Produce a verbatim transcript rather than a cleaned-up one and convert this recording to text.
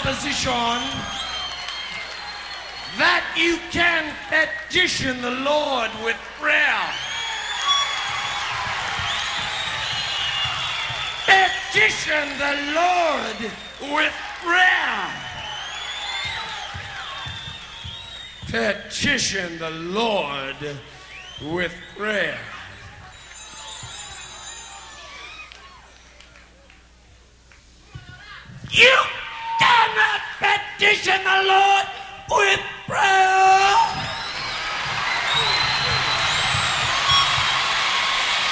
proposition that you can petition the Lord with prayer. Petition the Lord with prayer. Petition the Lord with prayer. You cannot petition the Lord with prayer.